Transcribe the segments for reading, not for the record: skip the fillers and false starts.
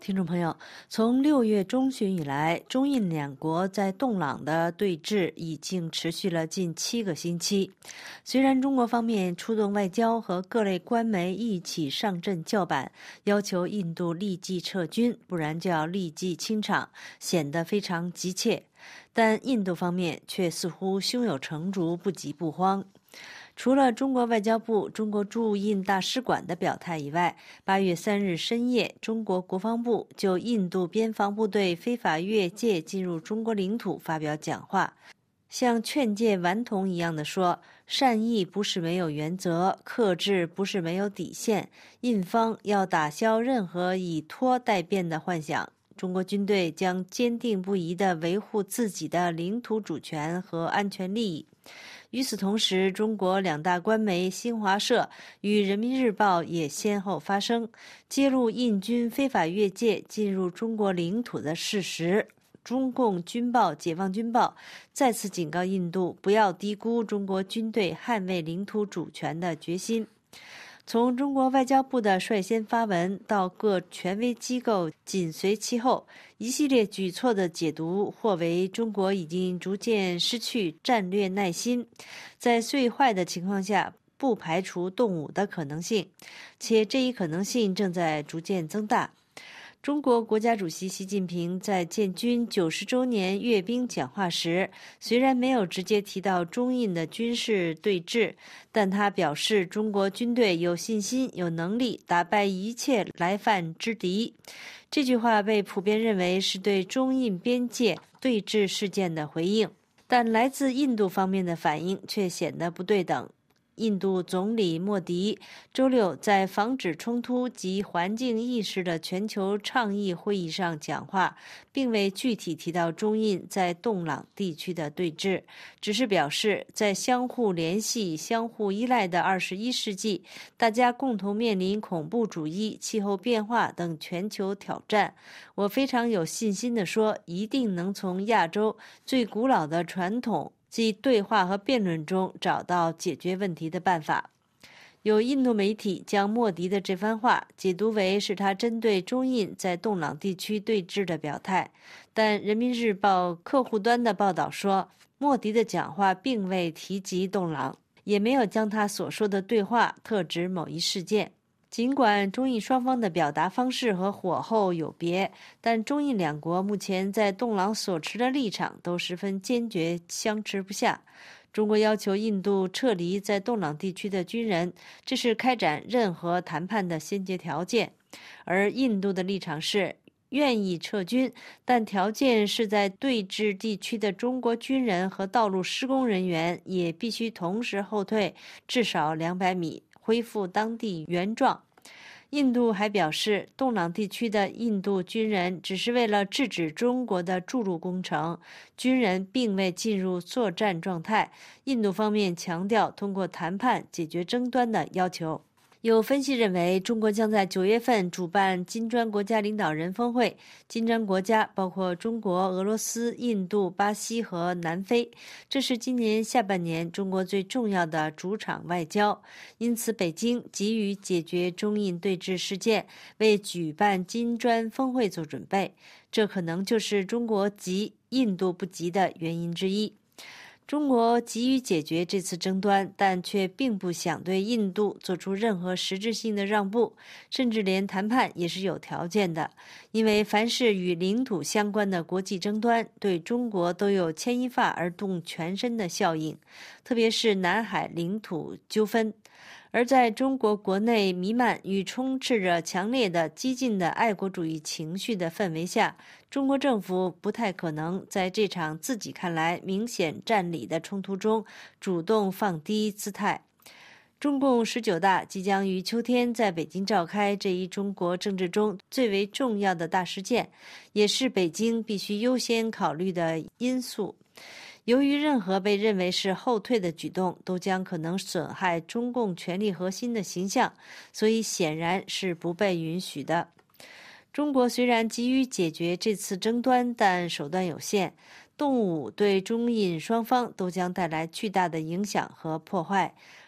听众朋友，从6月中旬以来，中印两国在洞朗的对峙已经持续了近7个星期。虽然中国方面出动外交和各类官媒一起上阵叫板，要求印度立即撤军，不然就要立即清场，显得非常急切，但印度方面却似乎胸有成竹，不急不慌。除了中国外交部、中国驻印大使馆的表态以外，8月3日深夜，中国国防部就印度边防部队非法越界进入中国领土发表讲话，像劝诫顽童一样的说：善意不是没有原则，克制不是没有底线，印方要打消任何以拖代变的幻想。中国军队将坚定不移地维护自己的领土主权和安全利益。与此同时，中国2大官媒新华社与人民日报也先后发声，揭露印军非法越界进入中国领土的事实。中共军报、解放军报再次警告印度不要低估中国军队捍卫领土主权的决心。从中国外交部的率先发文到各权威机构紧随其后，一系列举措的解读或为中国已经逐渐失去战略耐心，在最坏的情况下不排除动武的可能性，且这一可能性正在逐渐增大。中国国家主席习近平在建军90周年阅兵讲话时，虽然没有直接提到中印的军事对峙，但他表示中国军队有信心、有能力打败一切来犯之敌。这句话被普遍认为是对中印边界对峙事件的回应，但来自印度方面的反应却显得不对等。印度总理莫迪周六在防止冲突及环境意识的全球倡议会议上讲话，并未具体提到中印在洞朗地区的对峙，只是表示在相互联系、相互依赖的21世纪，大家共同面临恐怖主义、气候变化等全球挑战。我非常有信心地说，一定能从亚洲最古老的传统即对话和辩论中找到解决问题的办法。有印度媒体将莫迪的这番话解读为是他针对中印在洞朗地区对峙的表态，但人民日报客户端的报道说，莫迪的讲话并未提及洞朗，也没有将他所说的对话特指某一事件。尽管中印双方的表达方式和火候有别，但中印两国目前在洞朗所持的立场都十分坚决，相持不下。中国要求印度撤离在洞朗地区的军人，这是开展任何谈判的先决条件。而印度的立场是愿意撤军，但条件是在对峙地区的中国军人和道路施工人员也必须同时后退至少200米，恢复当地原状。印度还表示，洞朗地区的印度军人只是为了制止中国的筑路工程，军人并未进入作战状态。印度方面强调通过谈判解决争端的要求。有分析认为，中国将在9月份主办金砖国家领导人峰会，金砖国家包括中国、俄罗斯、印度、巴西和南非，这是今年下半年中国最重要的主场外交。因此，北京急于解决中印对峙事件，为举办金砖峰会做准备，这可能就是中国急、印度不急的原因之一。中国急于解决这次争端，但却并不想对印度做出任何实质性的让步，甚至连谈判也是有条件的。因为凡是与领土相关的国际争端，对中国都有牵一发而动全身的效应，特别是南海领土纠纷。而在中国国内弥漫与充斥着强烈的激进的爱国主义情绪的氛围下，中国政府不太可能在这场自己看来明显占理的冲突中主动放低姿态。中共19大即将于秋天在北京召开，这一中国政治中最为重要的大事件，也是北京必须优先考虑的因素。由于任何被认为是后退的举动都将可能损害中共权力核心的形象，所以显然是不被允许的。中国虽然急于解决这次争端，但手段有限，动武对中印双方都将带来巨大的影响和破坏。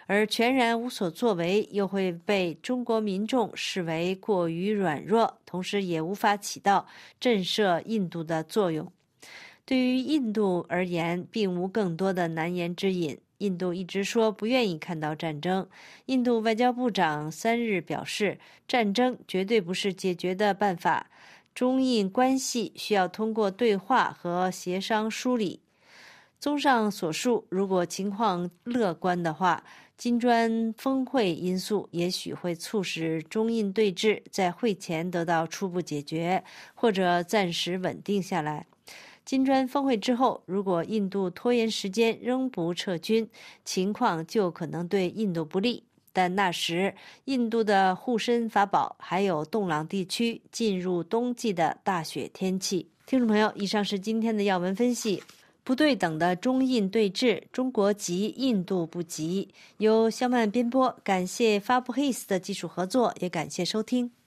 而全然无所作为又会被中国民众视为过于软弱，同时也无法起到震慑印度的作用。对于印度而言，并无更多的难言之隐。印度一直说不愿意看到战争。印度外交部长3日表示，战争绝对不是解决的办法，中印关系需要通过对话和协商梳理。综上所述，如果情况乐观的话，金砖峰会因素也许会促使中印对峙在会前得到初步解决，或者暂时稳定下来。金砖峰会之后，如果印度拖延时间仍不撤军，情况就可能对印度不利。但那时，印度的护身法宝还有洞朗地区进入冬季的大雪天气。听众朋友，以上是今天的要闻分析。不对等的中印对峙，中国急，印度不急。由肖曼编播，感谢发布 His 的技术合作，也感谢收听。